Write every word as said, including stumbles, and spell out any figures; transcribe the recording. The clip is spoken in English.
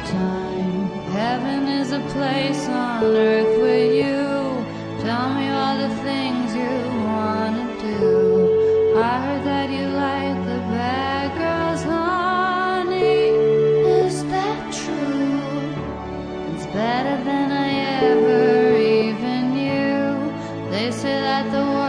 time. Heaven is a place on earth with you. Tell me all the things you wanna do. I heard that you like the bad girls, honey. Is that true? It's better than I ever even knew. They say that the